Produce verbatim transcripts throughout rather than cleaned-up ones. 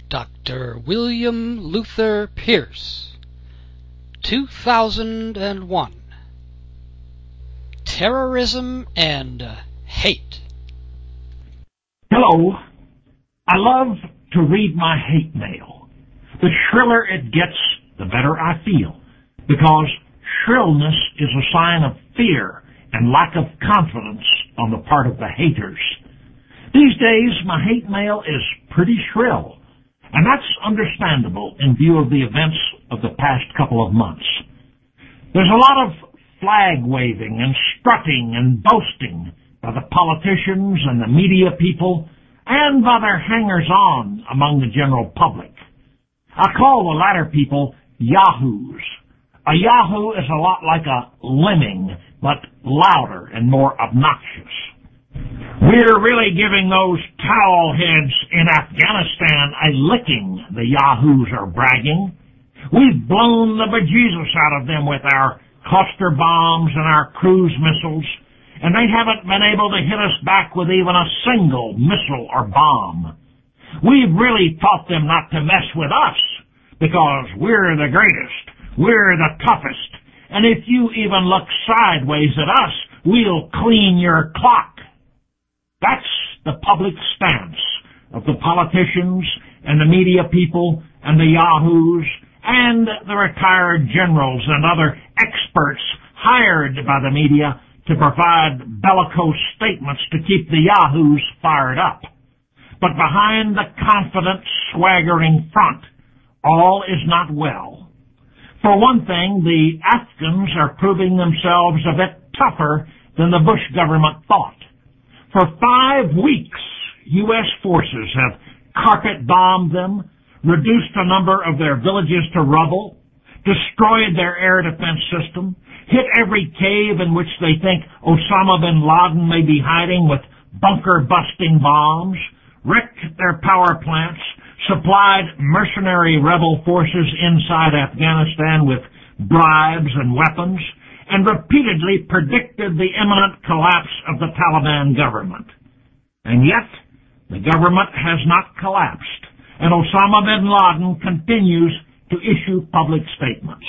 Doctor William Luther Pierce, two thousand one. Terrorism and Hate. Hello. I love to read my hate mail. The shriller it gets, the better I feel, because shrillness is a sign of fear and lack of confidence on the part of the haters. These days, my hate mail is pretty shrill, and that's understandable in view of the events of the past couple of months. There's a lot of flag waving and strutting and boasting by the politicians and the media people and by their hangers-on among the general public. I call the latter people yahoos. A yahoo is a lot like a lemming, but louder and more obnoxious. We're really giving those towel heads in Afghanistan a licking, the yahoos are bragging. We've blown the bejesus out of them with our cluster bombs and our cruise missiles, and they haven't been able to hit us back with even a single missile or bomb. We've really taught them not to mess with us, because we're the greatest, we're the toughest, and if you even look sideways at us, we'll clean your clock. That's the public stance of the politicians and the media people and the yahoos and the retired generals and other experts hired by the media to provide bellicose statements to keep the yahoos fired up. But behind the confident, swaggering front, all is not well. For one thing, the Afghans are proving themselves a bit tougher than the Bush government thought. For five weeks, U S forces have carpet-bombed them, reduced the number of their villages to rubble, destroyed their air defense system, hit every cave in which they think Osama bin Laden may be hiding with bunker-busting bombs, wrecked their power plants, supplied mercenary rebel forces inside Afghanistan with bribes and weapons, and repeatedly predicted the imminent collapse of the Taliban government. And yet, the government has not collapsed, and Osama bin Laden continues to issue public statements.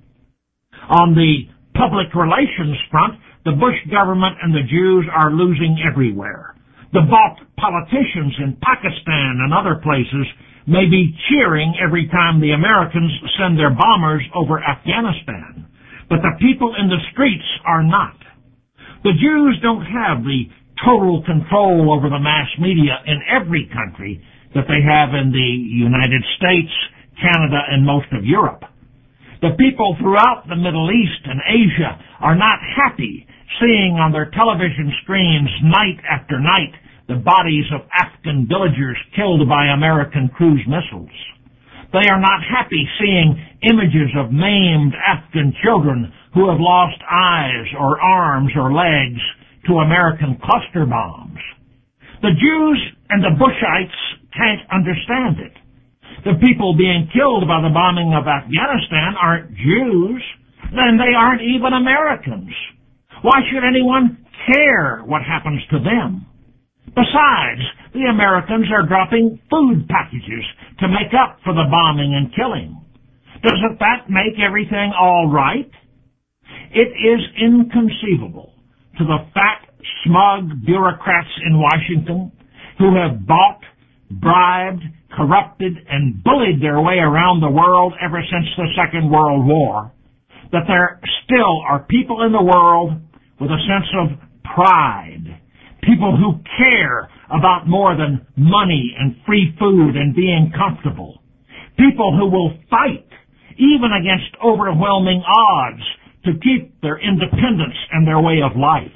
On the public relations front, the Bush government and the Jews are losing everywhere. The bought politicians in Pakistan and other places may be cheering every time the Americans send their bombers over Afghanistan, but the people in the streets are not. The Jews don't have the total control over the mass media in every country that they have in the United States, Canada, and most of Europe. The people throughout the Middle East and Asia are not happy seeing on their television screens night after night the bodies of Afghan villagers killed by American cruise missiles. They are not happy seeing images of maimed Afghan children who have lost eyes or arms or legs to American cluster bombs. The Jews and the Bushites can't understand it. The people being killed by the bombing of Afghanistan aren't Jews, then they aren't even Americans. Why should anyone care what happens to them? Besides, the Americans are dropping food packages to make up for the bombing and killing. Doesn't that make everything all right? It is inconceivable to the fat, smug bureaucrats in Washington who have bought, bribed, corrupted, and bullied their way around the world ever since the Second World War, that there still are people in the world with a sense of pride, people who care about more than money and free food and being comfortable, people who will fight, even against overwhelming odds, to keep their independence and their way of life.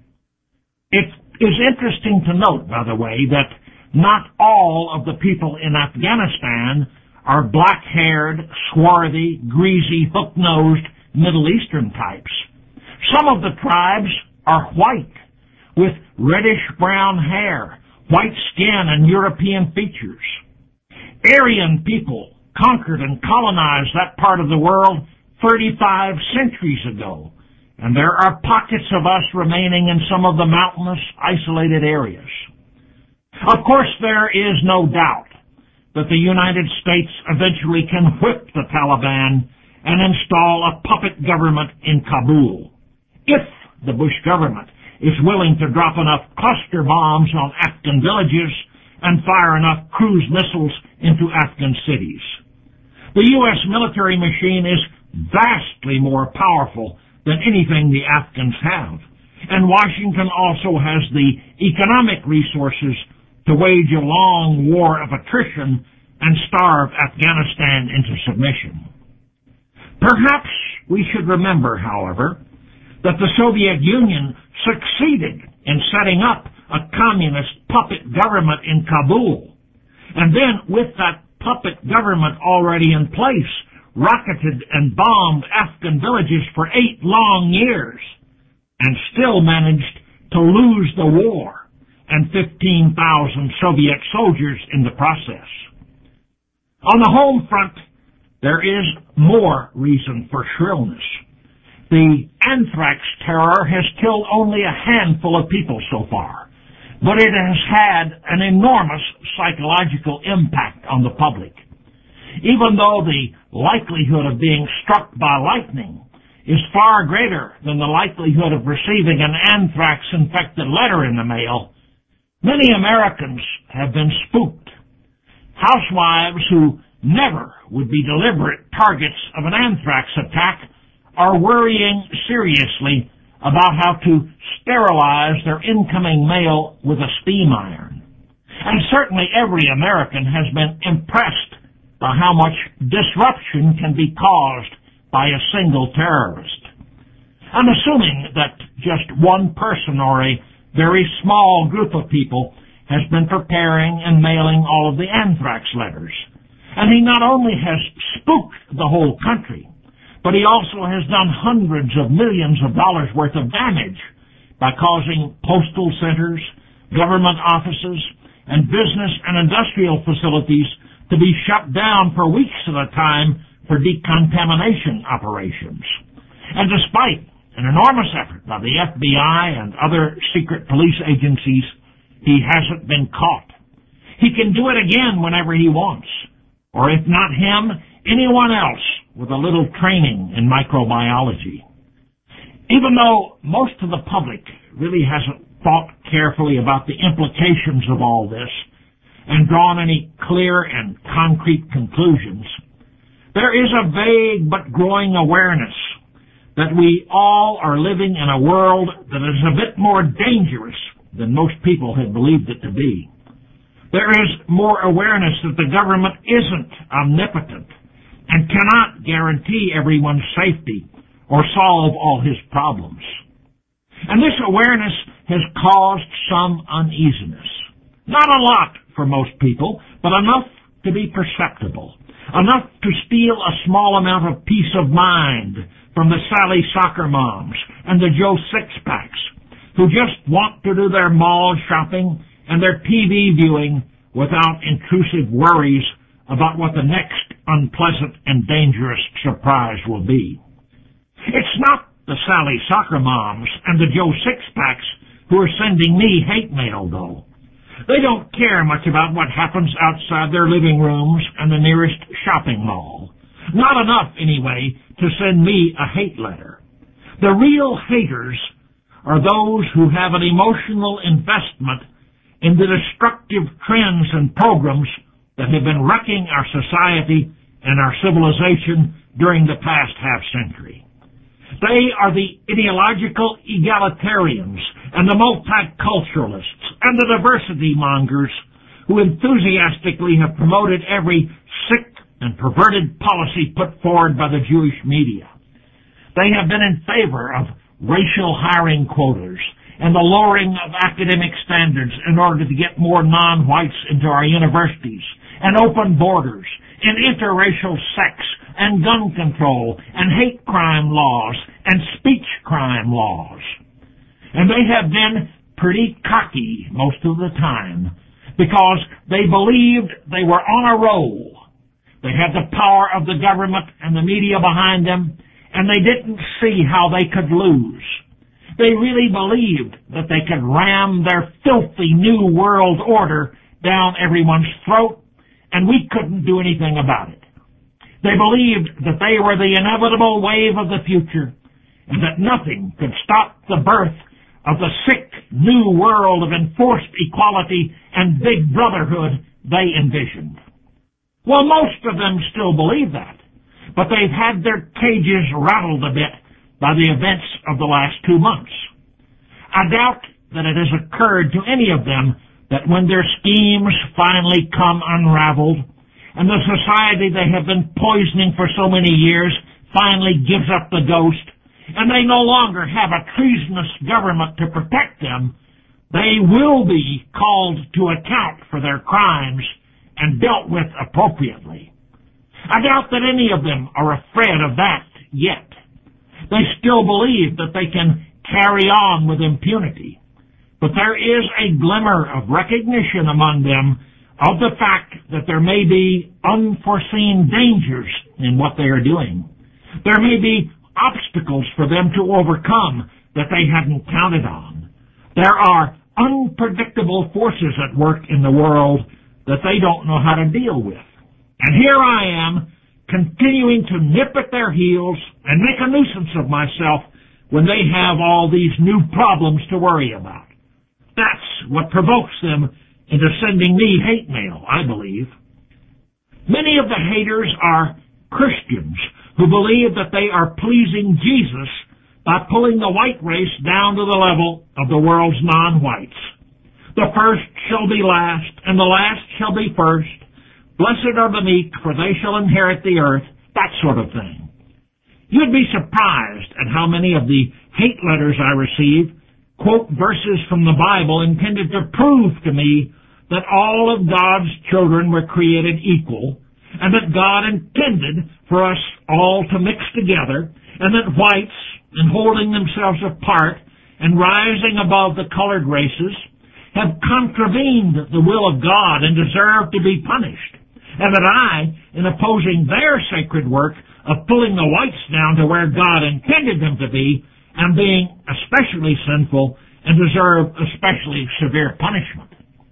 It is interesting to note, by the way, that not all of the people in Afghanistan are black-haired, swarthy, greasy, hook-nosed Middle Eastern types. Some of the tribes are white, with reddish-brown hair, white skin, and European features. Aryan people conquered and colonized that part of the world thirty-five centuries ago, and there are pockets of us remaining in some of the mountainous, isolated areas. Of course, there is no doubt that the United States eventually can whip the Taliban and install a puppet government in Kabul, if the Bush government is willing to drop enough cluster bombs on Afghan villages and fire enough cruise missiles into Afghan cities. The U S military machine is vastly more powerful than anything the Afghans have, and Washington also has the economic resources to wage a long war of attrition and starve Afghanistan into submission. Perhaps we should remember, however, that the Soviet Union succeeded in setting up a communist puppet government in Kabul, and then with that puppet government already in place, rocketed and bombed Afghan villages for eight long years, and still managed to lose the war and fifteen thousand Soviet soldiers in the process. On the home front, there is more reason for shrillness. The anthrax terror has killed only a handful of people so far, but it has had an enormous psychological impact on the public. Even though the likelihood of being struck by lightning is far greater than the likelihood of receiving an anthrax-infected letter in the mail, many Americans have been spooked. Housewives who never would be deliberate targets of an anthrax attack are worrying seriously about how to sterilize their incoming mail with a steam iron. And certainly every American has been impressed by how much disruption can be caused by a single terrorist. I'm assuming that just one person or a very small group of people has been preparing and mailing all of the anthrax letters. And he not only has spooked the whole country, but he also has done hundreds of millions of dollars worth of damage by causing postal centers, government offices, and business and industrial facilities to be shut down for weeks at a time for decontamination operations. And despite an enormous effort by the F B I and other secret police agencies, he hasn't been caught. He can do it again whenever he wants. Or if not him, anyone else with a little training in microbiology. Even though most of the public really hasn't thought carefully about the implications of all this and drawn any clear and concrete conclusions, there is a vague but growing awareness that we all are living in a world that is a bit more dangerous than most people had believed it to be. There is more awareness that the government isn't omnipotent and cannot guarantee everyone's safety or solve all his problems. And this awareness has caused some uneasiness. Not a lot for most people, but enough to be perceptible. Enough to steal a small amount of peace of mind from the Sally Soccer Moms and the Joe Sixpacks, who just want to do their mall shopping and their T V viewing without intrusive worries about what the next unpleasant and dangerous surprise will be. It's not the Sally Soccer Moms and the Joe Sixpacks who are sending me hate mail, though. They don't care much about what happens outside their living rooms and the nearest shopping mall. Not enough, anyway, to send me a hate letter. The real haters are those who have an emotional investment in the destructive trends and programs that have been wrecking our society and our civilization during the past half-century. They are the ideological egalitarians and the multiculturalists and the diversity mongers who enthusiastically have promoted every sick and perverted policy put forward by the Jewish media. They have been in favor of racial hiring quotas and the lowering of academic standards in order to get more non-whites into our universities, and open borders, and interracial sex, and gun control, and hate crime laws, and speech crime laws. And they have been pretty cocky most of the time, because they believed they were on a roll. They had the power of the government and the media behind them, and they didn't see how they could lose. They really believed that they could ram their filthy new world order down everyone's throat and we couldn't do anything about it. They believed that they were the inevitable wave of the future, and that nothing could stop the birth of the sick new world of enforced equality and big brotherhood they envisioned. Well, most of them still believe that, but they've had their cages rattled a bit by the events of the last two months. I doubt that it has occurred to any of them that when their schemes finally come unraveled, and the society they have been poisoning for so many years finally gives up the ghost, and they no longer have a treasonous government to protect them, they will be called to account for their crimes and dealt with appropriately. I doubt that any of them are afraid of that yet. They still believe that they can carry on with impunity, but there is a glimmer of recognition among them of the fact that there may be unforeseen dangers in what they are doing. There may be obstacles for them to overcome that they hadn't counted on. There are unpredictable forces at work in the world that they don't know how to deal with. And here I am, continuing to nip at their heels and make a nuisance of myself when they have all these new problems to worry about. That's what provokes them into sending me hate mail, I believe. Many of the haters are Christians who believe that they are pleasing Jesus by pulling the white race down to the level of the world's non-whites. The first shall be last, and the last shall be first. Blessed are the meek, for they shall inherit the earth, that sort of thing. You'd be surprised at how many of the hate letters I receive quote verses from the Bible intended to prove to me that all of God's children were created equal, and that God intended for us all to mix together, and that whites, in holding themselves apart and rising above the colored races, have contravened the will of God and deserve to be punished, and that I, in opposing their sacred work of pulling the whites down to where God intended them to be, am being especially sinful and deserve especially severe punishment.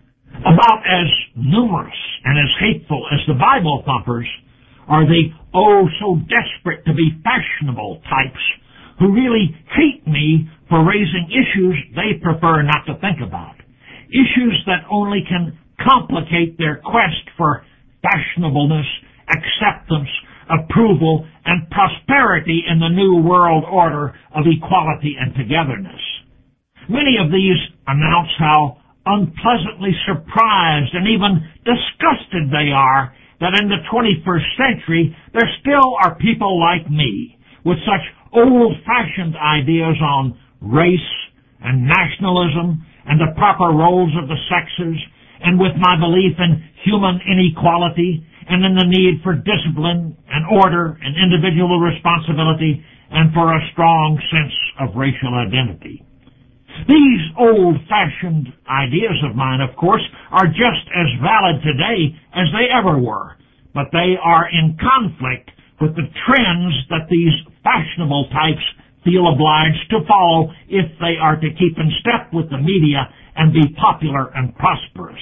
About as numerous and as hateful as the Bible thumpers are the oh-so-desperate-to-be fashionable types who really hate me for raising issues they prefer not to think about, issues that only can complicate their quest for fashionableness, acceptance, approval, and prosperity in the new world order of equality and togetherness. Many of these announce how unpleasantly surprised and even disgusted they are that in the twenty-first century there still are people like me with such old-fashioned ideas on race and nationalism and the proper roles of the sexes, and with my belief in human inequality and in the need for discipline and order and individual responsibility and for a strong sense of racial identity. These old-fashioned ideas of mine, of course, are just as valid today as they ever were, but they are in conflict with the trends that these fashionable types feel obliged to follow if they are to keep in step with the media and be popular and prosperous.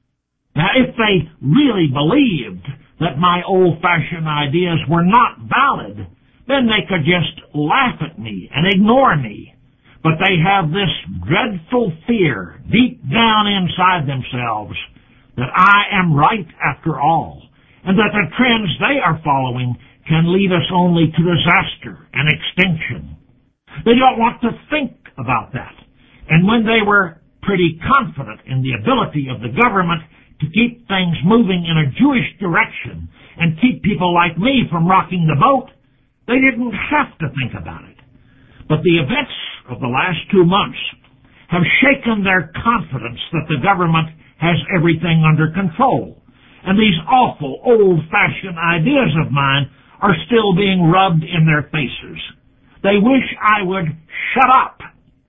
Now, if they really believed that my old-fashioned ideas were not valid, then they could just laugh at me and ignore me. But they have this dreadful fear deep down inside themselves that I am right after all, and that the trends they are following can lead us only to disaster and extinction. They don't want to think about that. And when they were pretty confident in the ability of the government to keep things moving in a Jewish direction and keep people like me from rocking the boat, they didn't have to think about it. But the events of the last two months have shaken their confidence that the government has everything under control. And these awful old-fashioned ideas of mine are still being rubbed in their faces. They wish I would shut up.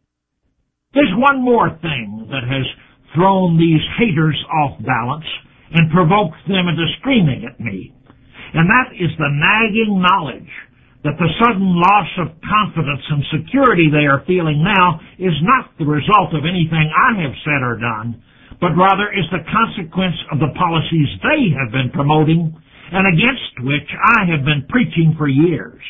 There's one more thing that has thrown these haters off balance and provoked them into screaming at me, and that is the nagging knowledge that the sudden loss of confidence and security they are feeling now is not the result of anything I have said or done, but rather is the consequence of the policies they have been promoting and against which I have been preaching for years.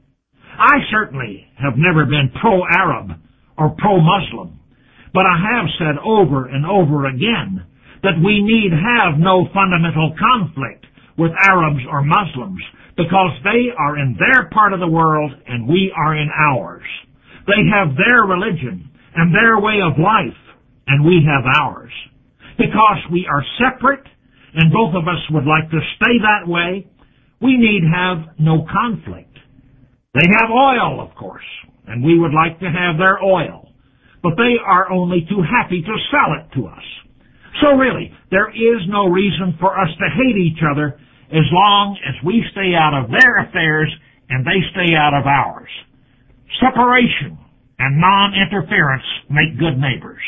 I certainly have never been pro-Arab or pro-Muslim, but I have said over and over again that we need have no fundamental conflict with Arabs or Muslims because they are in their part of the world and we are in ours. They have their religion and their way of life and we have ours. Because we are separate and both of us would like to stay that way, we need have no conflict. They have oil, of course, and we would like to have their oil, but they are only too happy to sell it to us. So really, there is no reason for us to hate each other as long as we stay out of their affairs and they stay out of ours. Separation and non-interference make good neighbors.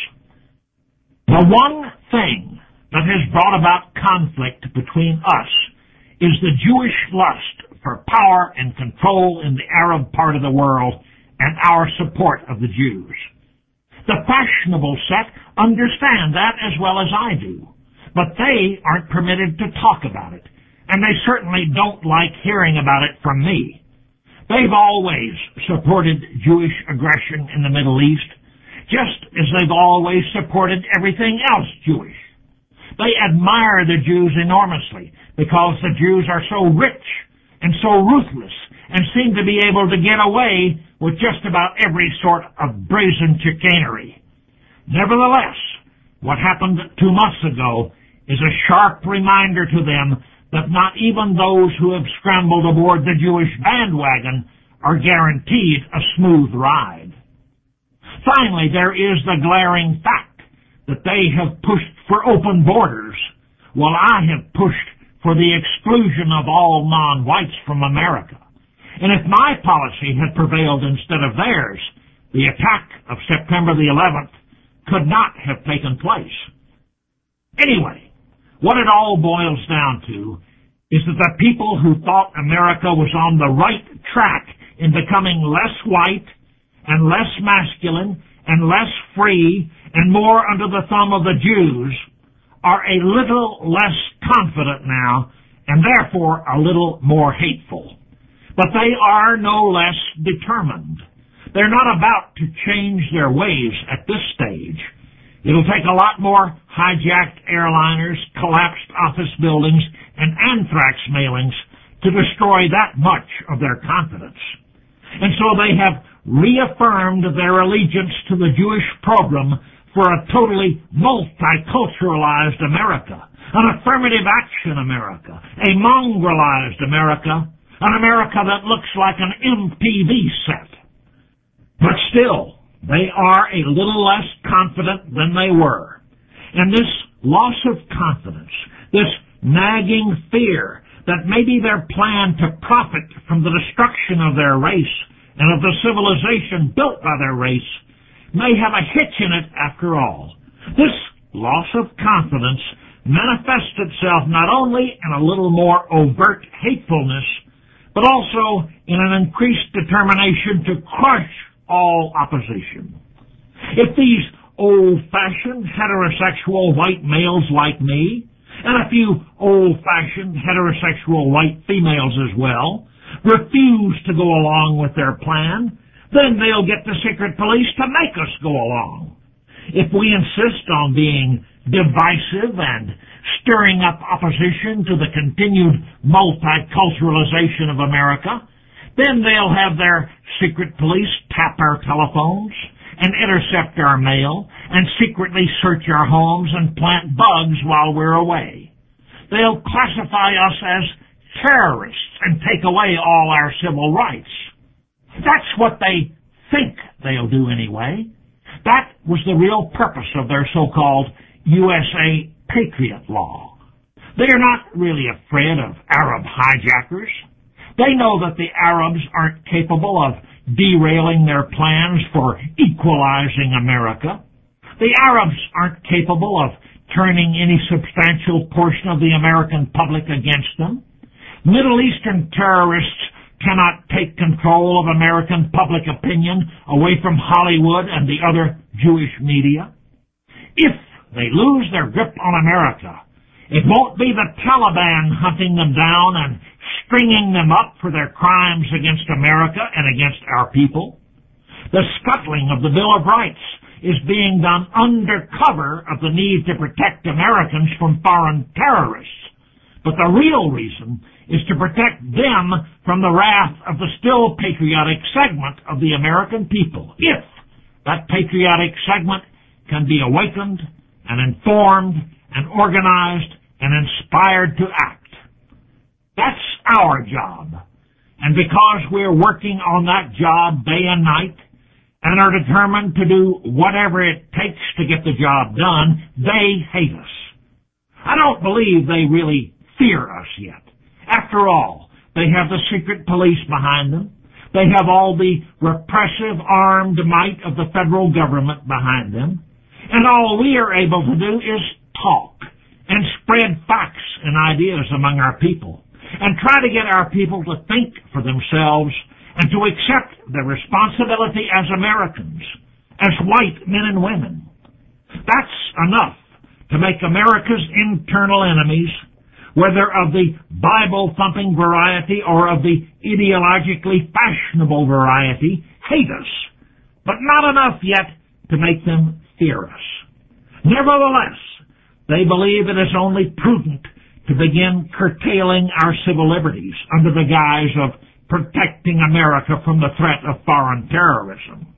The one thing that has brought about conflict between us is the Jewish lust for power and control in the Arab part of the world and our support of the Jews. The fashionable set understand that as well as I do, but they aren't permitted to talk about it, and they certainly don't like hearing about it from me. They've always supported Jewish aggression in the Middle East, just as they've always supported everything else Jewish. They admire the Jews enormously because the Jews are so rich and so ruthless and seem to be able to get away with just about every sort of brazen chicanery. Nevertheless, what happened two months ago is a sharp reminder to them that not even those who have scrambled aboard the Jewish bandwagon are guaranteed a smooth ride. Finally, there is the glaring fact that they have pushed for open borders, while I have pushed for the exclusion of all non-whites from America. And if my policy had prevailed instead of theirs, the attack of September the eleventh could not have taken place. Anyway, what it all boils down to is that the people who thought America was on the right track in becoming less white and less masculine and less free and more under the thumb of the Jews are a little less confident now and therefore a little more hateful. But they are no less determined. They're not about to change their ways at this stage. It'll take a lot more hijacked airliners, collapsed office buildings, and anthrax mailings to destroy that much of their confidence. And so they have reaffirmed their allegiance to the Jewish program for a totally multiculturalized America, an affirmative action America, a mongrelized America, an America that looks like an M T V set. But still, they are a little less confident than they were. And this loss of confidence, this nagging fear that maybe their plan to profit from the destruction of their race and of the civilization built by their race may have a hitch in it after all. This loss of confidence manifests itself not only in a little more overt hatefulness, but also in an increased determination to crush all opposition. If these old-fashioned heterosexual white males like me, and a few old-fashioned heterosexual white females as well, refuse to go along with their plan, then they'll get the secret police to make us go along. If we insist on being divisive and stirring up opposition to the continued multiculturalization of America, then they'll have their secret police tap our telephones and intercept our mail and secretly search our homes and plant bugs while we're away. They'll classify us as terrorists and take away all our civil rights. That's what they think they'll do anyway. That was the real purpose of their so-called U S A Patriot Law. They are not really afraid of Arab hijackers. They know that the Arabs aren't capable of derailing their plans for equalizing America. The Arabs aren't capable of turning any substantial portion of the American public against them. Middle Eastern terrorists cannot take control of American public opinion away from Hollywood and the other Jewish media. If they lose their grip on America, it won't be the Taliban hunting them down and stringing them up for their crimes against America and against our people. The scuttling of the Bill of Rights is being done under cover of the need to protect Americans from foreign terrorists. But the real reason is to protect them from the wrath of the still patriotic segment of the American people, if that patriotic segment can be awakened and informed and organized and inspired to act. That's our job. And because we're working on that job day and night and are determined to do whatever it takes to get the job done, they hate us. I don't believe they really fear us yet. After all, they have the secret police behind them. They have all the repressive armed might of the federal government behind them. And all we are able to do is talk and spread facts and ideas among our people and try to get our people to think for themselves and to accept their responsibility as Americans, as white men and women. That's enough to make America's internal enemies, whether of the Bible-thumping variety or of the ideologically fashionable variety, hate us, but not enough yet to make them fear us. Nevertheless, they believe it is only prudent to begin curtailing our civil liberties under the guise of protecting America from the threat of foreign terrorism.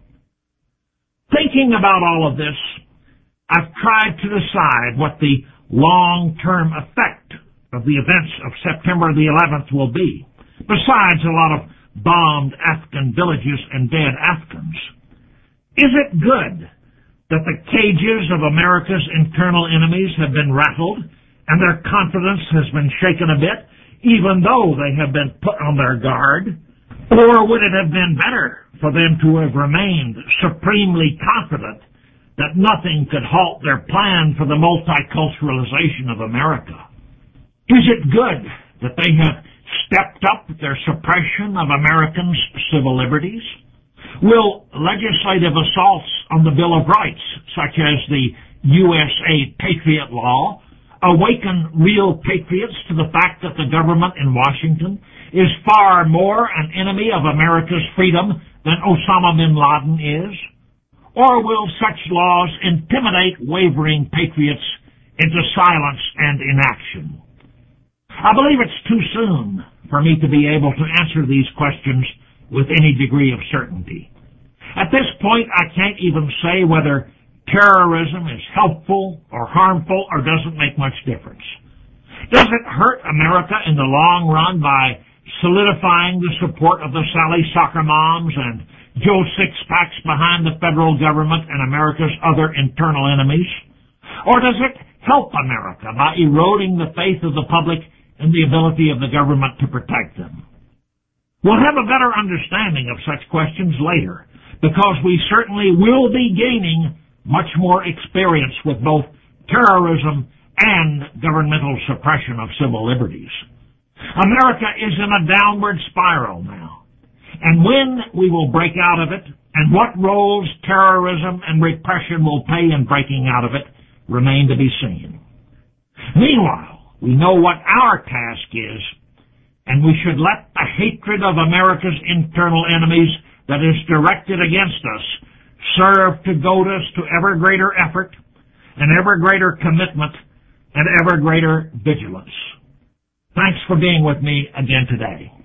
Thinking about all of this, I've tried to decide what the long-term effect of the events of September the eleventh will be, besides a lot of bombed Afghan villages and dead Afghans. Is it good that the cages of America's internal enemies have been rattled and their confidence has been shaken a bit, even though they have been put on their guard? Or would it have been better for them to have remained supremely confident that nothing could halt their plan for the multiculturalization of America? Is it good that they have stepped up their suppression of Americans' civil liberties? Will legislative assaults on the Bill of Rights, such as the U S A Patriot Law, awaken real patriots to the fact that the government in Washington is far more an enemy of America's freedom than Osama bin Laden is? Or will such laws intimidate wavering patriots into silence and inaction? I believe it's too soon for me to be able to answer these questions with any degree of certainty. At this point, I can't even say whether terrorism is helpful or harmful or doesn't make much difference. Does it hurt America in the long run by solidifying the support of the Sally Soccer Moms and Joe Sixpacks behind the federal government and America's other internal enemies? Or does it help America by eroding the faith of the public and the ability of the government to protect them? We'll have a better understanding of such questions later, because we certainly will be gaining much more experience with both terrorism and governmental suppression of civil liberties. America is in a downward spiral now, and when we will break out of it, and what roles terrorism and repression will play in breaking out of it, remain to be seen. Meanwhile, we know what our task is, and we should let the hatred of America's internal enemies that is directed against us serve to goad us to ever greater effort and ever greater commitment and ever greater vigilance. Thanks for being with me again today.